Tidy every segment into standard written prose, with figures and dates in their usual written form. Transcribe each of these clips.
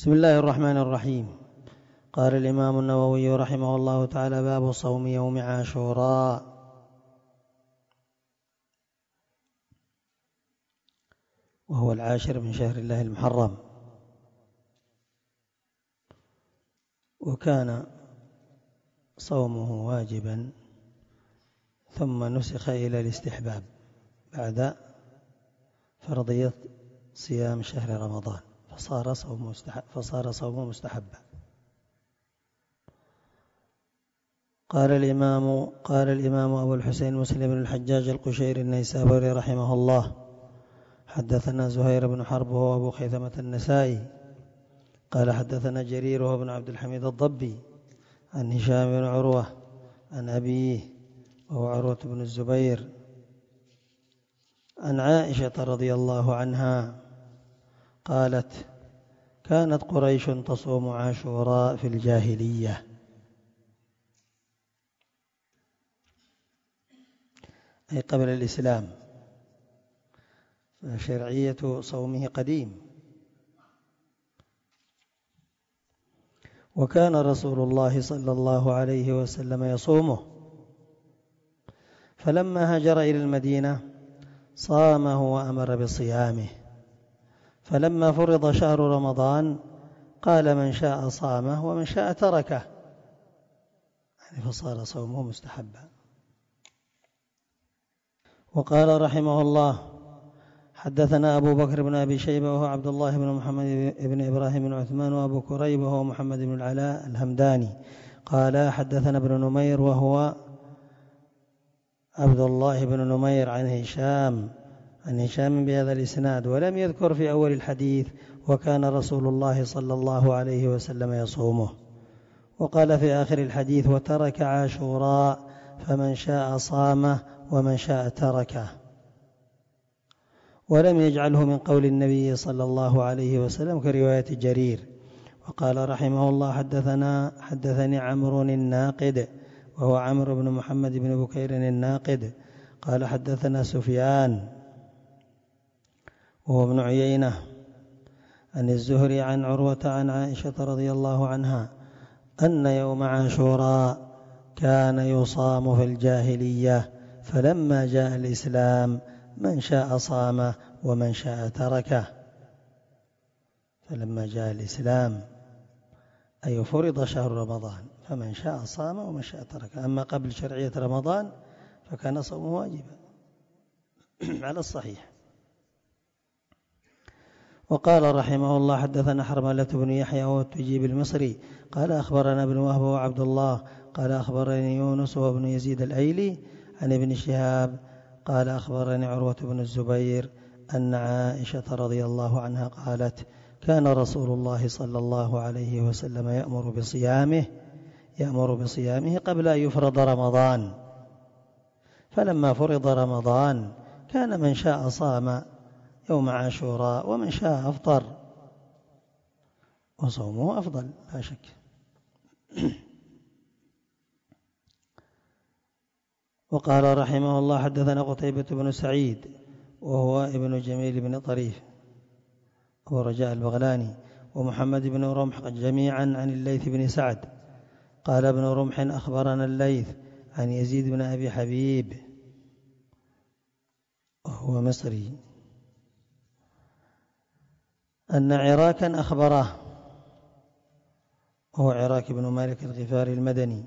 بسم الله الرحمن الرحيم. قال الإمام النووي رحمه الله تعالى: باب صوم يوم عاشوراء. وهو 10 من شهر الله المحرم، وكان صومه واجبا ثم نسخ إلى الاستحباب بعد فرضية صيام شهر رمضان، فصار صومه مستحبا. قال الإمام أبو الحسين مسلم بن الحجاج القشيري النيسابوري رحمه الله: حدثنا زهير بن حرب وهو أبو خيثمة النسائي قال حدثنا جرير وهو بن عبد الحميد الضبي عن هشام بن عروة عن أبيه وهو عروة بن الزبير عن عائشة رضي الله عنها قالت: كانت قريش تصوم عاشوراء في الجاهلية، أي قبل الإسلام، شرعية صومه قديم. وكان رسول الله صلى الله عليه وسلم يصومه، فلما هاجر إلى المدينة صامه وأمر بصيامه، فلما فرض شهر رمضان قال: من شاء صامه ومن شاء تركه، يعني فصار صومه مستحبا. وقال رحمه الله: حدثنا أبو بكر بن أبي شيبة وهو عبد الله بن محمد بن إبراهيم بن عثمان، وأبو كريب وهو محمد بن العلاء الهمداني قال حدثنا ابن نمير وهو عبد الله بن نمير عن هشام بهذا الإسناد، ولم يذكر في أول الحديث: وكان رسول الله صلى الله عليه وسلم يصومه. وقال في آخر الحديث: وترك عاشوراء فمن شاء صامه ومن شاء تركه، ولم يجعله من قول النبي صلى الله عليه وسلم كرواية جرير. وقال رحمه الله: حدثني عمرو الناقد وهو عمرو بن محمد بن بكير الناقد قال حدثنا سفيان وهو ابن عيينة عن الزهري عن عروة عن عائشة رضي الله عنها أن يوم عاشوراء كان يصام في الجاهلية، فلما جاء الإسلام من شاء صامه ومن شاء تركه. فلما جاء الإسلام أي فرض شهر رمضان، فمن شاء صام ومن شاء تركه. أما قبل شرعية رمضان فكان صومه واجبا على الصحيح. وقال رحمه الله: حدثنا حرملة بن يحيى والتجيب المصري قال أخبرنا ابن وهب وعبد الله قال أخبرني يونس وابن يزيد الأيلي عن ابن شهاب قال أخبرني عروة بن الزبير أن عائشة رضي الله عنها قالت: كان رسول الله صلى الله عليه وسلم يأمر بصيامه قبل أن يفرض رمضان، فلما فرض رمضان كان من شاء صام يوم عاشوراء ومن شاء أفطر، وصومه أفضل لا شك. وقال رحمه الله: حدثنا قتيبة بن سعيد وهو ابن جميل بن طريف أبو رجاء البغلاني ومحمد بن رمح جميعا عن الليث بن سعد قال ابن رمح أخبرنا الليث عن يزيد بن أبي حبيب وهو مصري أن عراكا أخبره، وهو عراك بن مالك الغفاري المدني،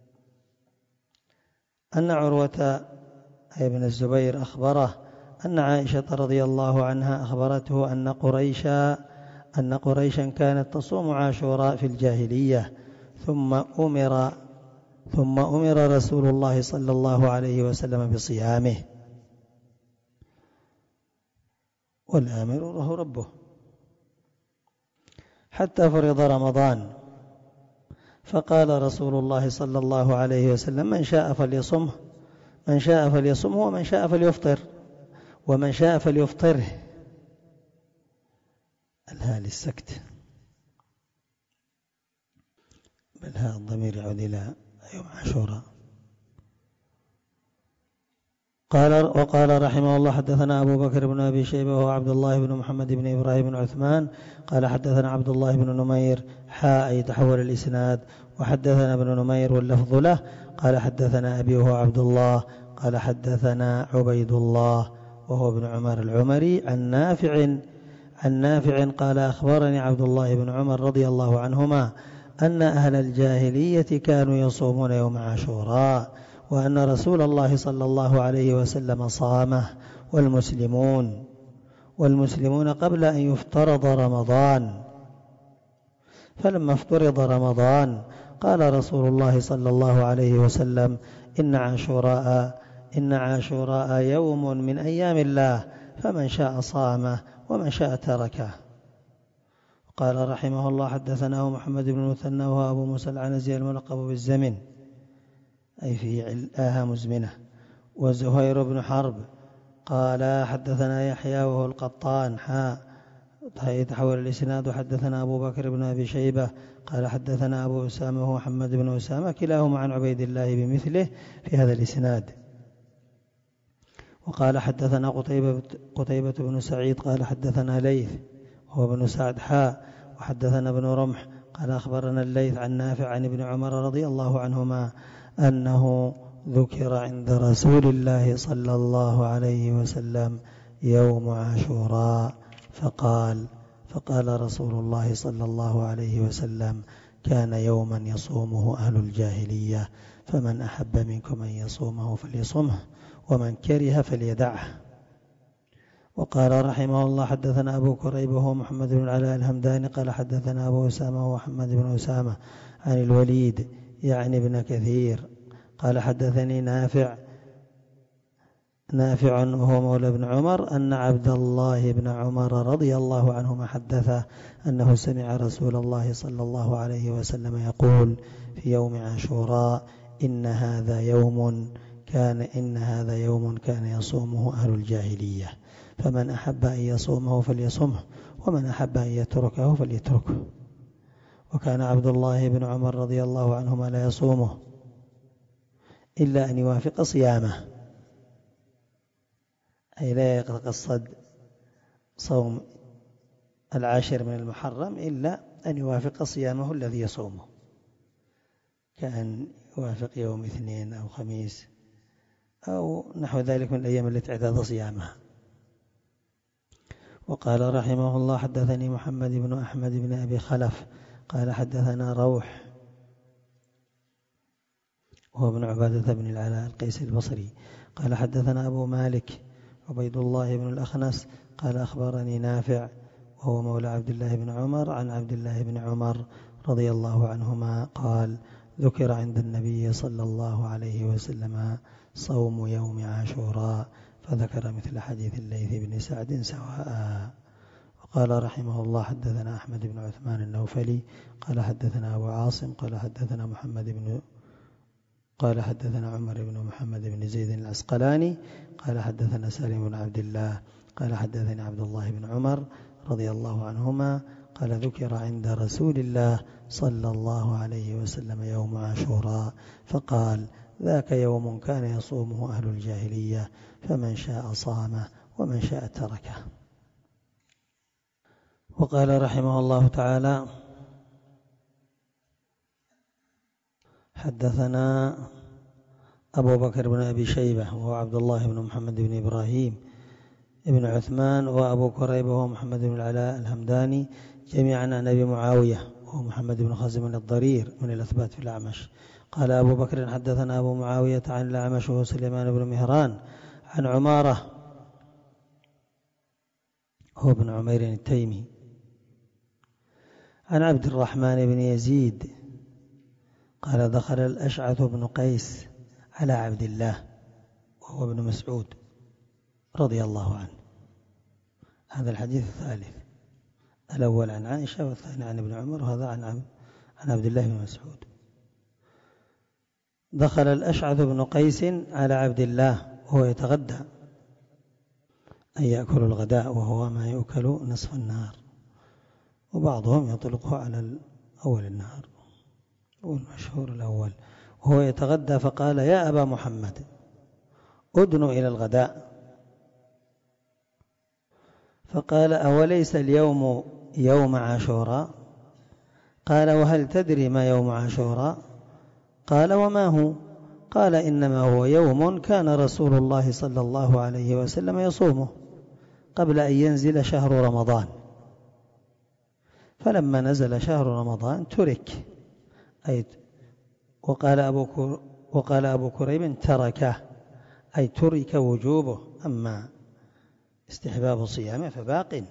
أن عروة ابن الزبير أخبره أن عائشة رضي الله عنها أخبرته أن قريشا كانت تصوم عاشوراء في الجاهلية، ثم أمر رسول الله صلى الله عليه وسلم بصيامه، والآمر له ربه، حتى فرض رمضان، فقال رسول الله صلى الله عليه وسلم: من شاء فليصمه ومن شاء فليفطر ومن شاء فليفطره. الهاء للسكت، بل هاء الضمير يعود إلى يوم عاشوراء. وقال رحمه الله حدثنا أبو بكر بن أبي شيبة وهو عبد الله بن محمد بن إبراهيم بن عثمان قال حدثنا عبد الله بن نمير أي تحول الإسناد وحدثنا ابن نمير واللفظ له قال حدثنا أبي وهو عبد الله قال حدثنا عبيد الله وهو ابن عمر العمري عن نافع قال أخبرني عبد الله بن عمر رضي الله عنهما أن أهل الجاهلية كانوا يصومون يوم عاشوراء وأن رسول الله صلى الله عليه وسلم صامه والمسلمون قبل أن يفترض رمضان، فلما افترض رمضان قال رسول الله صلى الله عليه وسلم إن عاشوراء يوم من أيام الله فمن شاء صامه ومن شاء تركه. قال رحمه الله حدثناه محمد بن المثنى وهو أبو موسى العنزي الملقب بالزمن أي في آها مزمنة، وزهير بن حرب قال حدثنا يحيى وهو القطان تحول الإسناد وحدثنا أبو بكر بن أبي شيبة قال حدثنا أبو أسامة وهو محمد بن أسامة كلاهما عن عبيد الله بمثله في هذا الإسناد. وقال حدثنا قتيبة بن سعيد قال حدثنا ليث وهو بن سعد وحدثنا ابن رمح قال أخبرنا الليث عن نافع عن ابن عمر رضي الله عنهما أنه ذكر عند رسول الله صلى الله عليه وسلم يوم عاشوراء فقال رسول الله صلى الله عليه وسلم كان يوما يصومه أهل الجاهلية فمن أحب منكم أن يصومه فليصمه ومن كره فليدعه. وقال رحمه الله حدثنا أبو كريب وهو محمد بن العلاء الهمداني قال حدثنا أبو أسامة وهو محمد بن أسامة عن الوليد يعني ابن كثير قال حدثني نافع وهو مولى ابن عمر أن عبد الله بن عمر رضي الله عنهما حدثه أنه سمع رسول الله صلى الله عليه وسلم يقول في يوم عاشوراء إن هذا يوم كان يصومه أهل الجاهلية فمن أحب أن يصومه فليصمه ومن أحب أن يتركه فليتركه. وكان عبد الله بن عمر رضي الله عنهما لا يصومه إلا أن يوافق صيامه، أي لا يقصد صوم العاشر من المحرم إلا أن يوافق صيامه الذي يصومه، كأن يوافق يوم اثنين أو خميس أو نحو ذلك من الأيام التي اعتاد صيامها. وقال رحمه الله حدثني محمد بن أحمد بن أبي خلف قال حدثنا روح وهو ابن عبادة بن العلاء القيسي البصري قال حدثنا أبو مالك عبيد الله بن الأخنس قال أخبرني نافع وهو مولى عبد الله بن عمر عن عبد الله بن عمر رضي الله عنهما قال ذكر عند النبي صلى الله عليه وسلم صوم يوم عاشوراء فذكر مثل حديث الليث بن سعد سواء. وقال رحمه الله حدثنا أحمد بن عثمان النوفلي قال حدثنا أبو عاصم قال حدثنا عمر بن محمد بن زيد العسقلاني قال حدثنا سالم بن عبد الله قال حدثني عبد الله بن عمر رضي الله عنهما قال ذكر عند رسول الله صلى الله عليه وسلم يوم عاشوراء فقال ذاك يوم كان يصومه أهل الجاهلية فمن شاء صامه ومن شاء تركه. وقال رحمه الله تعالى حدثنا أبو بكر بن أبي شيبة وهو عبد الله بن محمد بن إبراهيم ابن عثمان وأبو كريب وهو محمد بن العلاء الهمداني جميعا عن أبي معاوية وهو محمد بن خزم الضرير من الأثبات في الأعمش. قال أبو بكر حدثنا أبو معاوية عن الأعمش وهو سليمان بن مهران عن عمارة هو بن عمير التيمي عن عبد الرحمن بن يزيد قال دخل الأشعث بن قيس على عبد الله وهو ابن مسعود رضي الله عنه. هذا الحديث الثالث، الأول عن عائشة والثاني عن ابن عمر وهذا عن عبد الله بن مسعود. دخل الأشعث بن قيس على عبد الله وهو يتغدى أي يأكل الغداء وهو ما يؤكل نصف النهار، وبعضهم يطلقه على أول النهار والمشهور الأول، وهو يتغدى فقال يا أبا محمد أدنوا إلى الغداء. فقال: أوليس اليوم يوم عاشوراء؟ قال: وهل تدري ما يوم عاشوراء؟ قال: وما هو؟ قال: إنما هو يوم كان رسول الله صلى الله عليه وسلم يصومه قبل أن ينزل شهر رمضان، فلما نزل شهر رمضان ترك، وقال أبو كريب تركه، أي ترك وجوبه، أما استحباب صيامه فباق.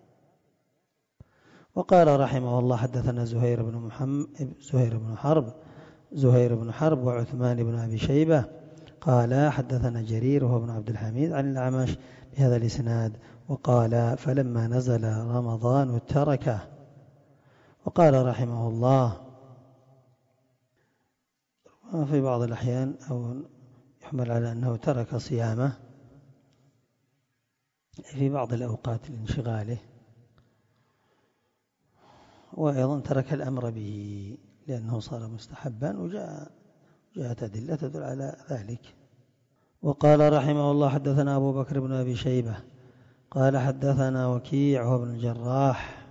وقال رحمه الله: حدثنا زهير بن حرب وعثمان بن أبي شيبة قال حدثنا جرير وهو ابن عبد الحميد عن الأعمش بهذا الإسناد، وقال: فلما نزل رمضان تركه. وقال رحمه الله: في بعض الأحيان أو يحمل على أنه ترك صيامه في بعض الأوقات لانشغاله، وأيضا ترك الأمر به لأنه صار مستحبا، وجاءت أدلة تدل على ذلك. وقال رحمه الله: حدثنا أبو بكر بن أبي شيبة قال حدثنا وكيع وهو ابن الجراح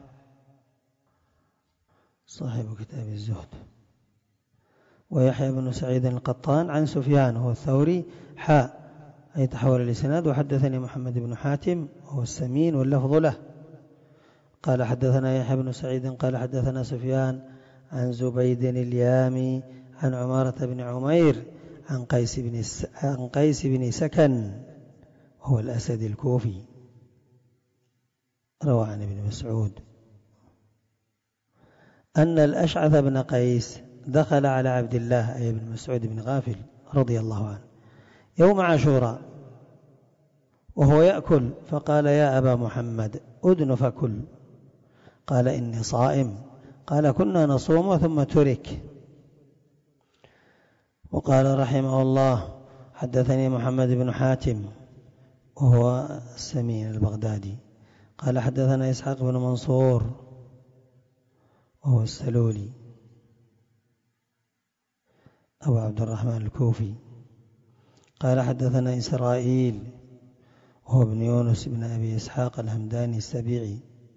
صاحب كتاب الزهد، ويحيى بن سعيد القطان عن سفيان وهو الثوري أي تحول الإسناد. وحدثني محمد بن حاتم وهو السمين واللفظ له قال حدثنا يحيى بن سعيد قال حدثنا سفيان عن زبيد اليامي عن عمارة بن عمير عن قيس بن سكن وهو الأسد الكوفي، روى عن ابن مسعود أن الأشعث بن قيس دخل على عبد الله أي ابن مسعود بن غافل رضي الله عنه يوم عاشوراء وهو يأكل، فقال: يا أبا محمد أدن فكل. قال: إني صائم. قال: كنا نصوم ثم ترك. وقال رحمه الله: حدثني محمد بن حاتم وهو السمين البغدادي قال حدثنا إسحاق بن منصور وهو السلولي أبو عبد الرحمن الكوفي قال حدثنا إسرائيل وهو ابن يونس بن أبي إسحاق الهمداني السبيعي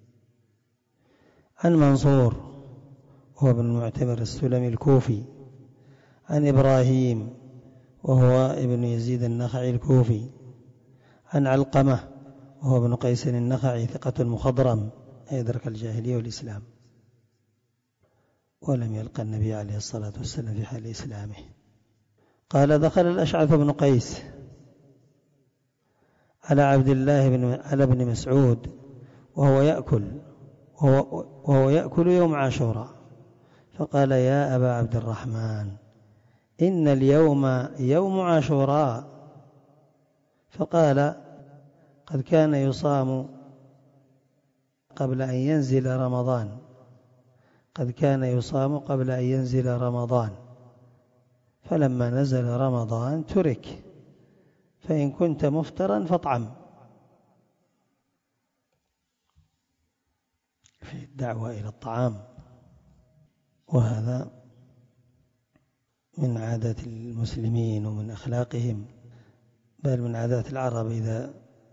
عن منصور وهو ابن المعتمر السلمي الكوفي عن إبراهيم وهو ابن يزيد النخعي الكوفي عن علقمة وهو ابن قيس النخعي ثقة مخضرم أدرك الجاهلية والإسلام ولم يلقى النبي عليه الصلاة والسلام في حال إسلامه. قال: دخل الأشعث بن قيس على عبد الله على ابن مسعود وهو يأكل يوم عاشوراء، فقال: يا أبا عبد الرحمن إن اليوم يوم عاشوراء. فقال: قد كان يصام قبل أن ينزل رمضان، فلما نزل رمضان ترك، فإن كنت مفطرا فاطعم. في الدعوة إلى الطعام، وهذا من عادة المسلمين ومن أخلاقهم، بل من عادات العرب إذا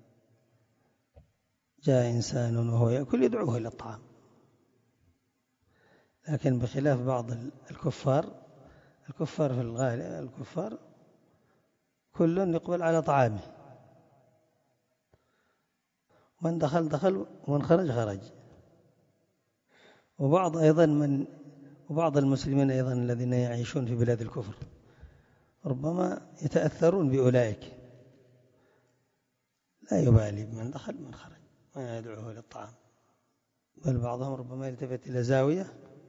جاء إنسان وهو يأكل يدعوه إلى الطعام، لكن بخلاف بعض الكفار في الغالب كل يقبل على طعامه، من دخل ومن خرج. وبعض المسلمين أيضا الذين يعيشون في بلاد الكفر ربما يتأثرون بأولئك، لا يبالي بمن دخل من خرج ولا يدعوه إلى الطعام، بل بعضهم ربما يلتفت إلى زاوية،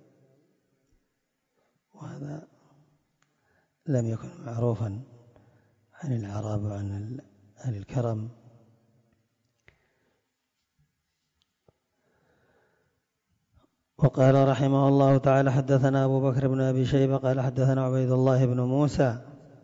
وهذا لم يكن معروفا عن العرب وعن أهل الكرم. وقال رحمه الله تعالى: حدثنا أبو بكر بن أبي شيبة قال حدثنا عبيد الله بن موسى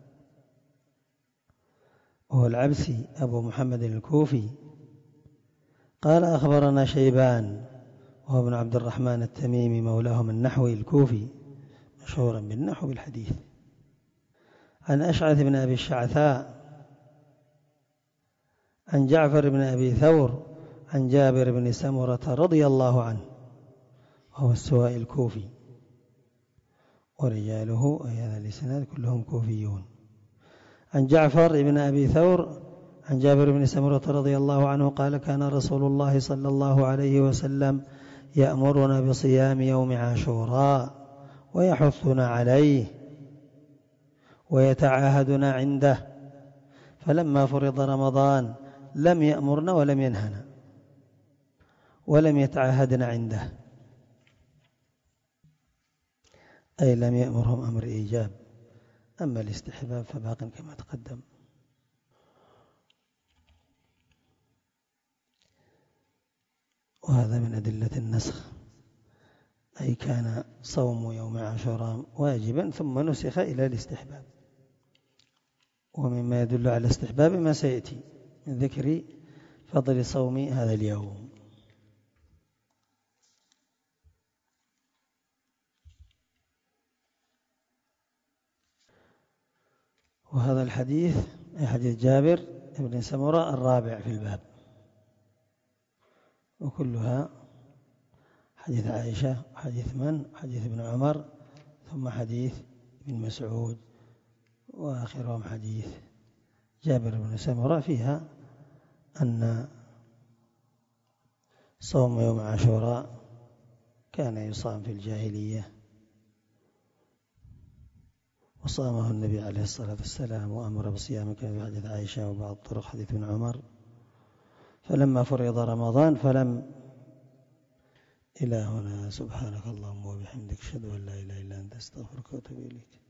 وهو العبسي أبو محمد الكوفي قال أخبرنا شيبان وهو ابن عبد الرحمن التميمي مولاهم النحوي الكوفي مشهورا بالنحو بالحديث عن أشعث بن أبي الشعثاء عن جعفر بن أبي ثور عن جابر بن سمرة رضي الله عنه، وهو السوائي الكوفي، ورجاله أي هذا الإسناد كلهم كوفيون. عن جعفر بن أبي ثور عن جابر بن سمرة رضي الله عنه قال: كان رسول الله صلى الله عليه وسلم يأمرنا بصيام يوم عاشوراء ويحثنا عليه ويتعاهدنا عنده، فلما فرض رمضان لم يأمرنا ولم ينهنا ولم يتعاهدنا عنده، أي لم يأمرهم أمر إيجاب، أما الاستحباب فباق كما تقدم. وهذا من أدلة النسخ، أي كان صوم يوم عاشوراء واجبا ثم نسخ إلى الاستحباب. ومما يدل على الاستحباب ما سيأتي من ذكر فضل صوم هذا اليوم. وهذا الحديث حديث جابر بن سمرة الرابع في الباب، وكلها حديث عائشة وحديث حديث ابن عمر، ثم حديث ابن مسعود، وآخرهم حديث جابر بن سمرة، فيها أن صوم يوم عاشوراء كان يصام في الجاهلية، وصامه النبي عليه الصلاة والسلام وأمر بصيامه كما في حديث عائشة وبعض طرق حديث ابن عمر. فلما فرض رمضان فلم إلى هنا. سبحانك اللهم وبحمدك أشهد أن لا إله إلا أنت أستغفرك وأتوب إليك.